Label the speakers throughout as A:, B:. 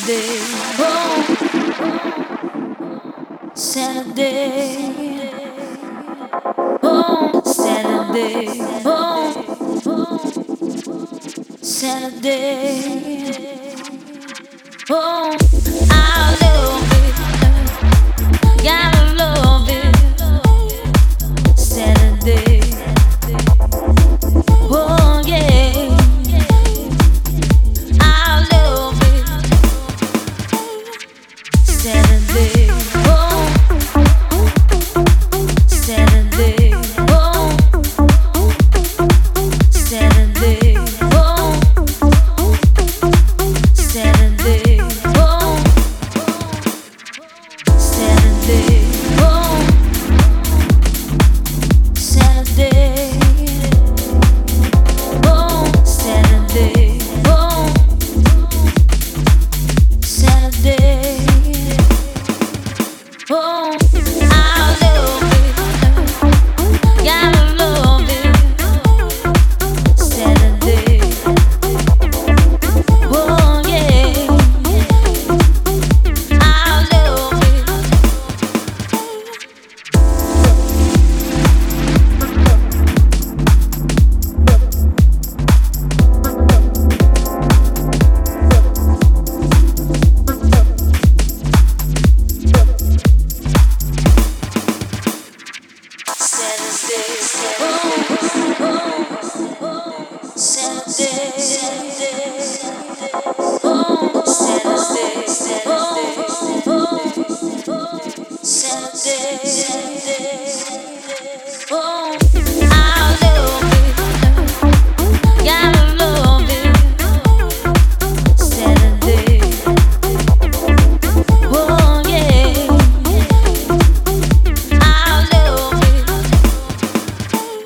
A: Saturday, Saturday, Saturday, Saturday, I love it, gotta love it, Saturday, yeah, I love it, Saturday, Saturday, Saturday, Saturday, Saturday, Saturday, Saturday, Saturday, I love it, gotta love it, Saturday, yeah, I love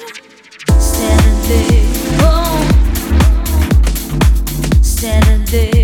A: Saturday,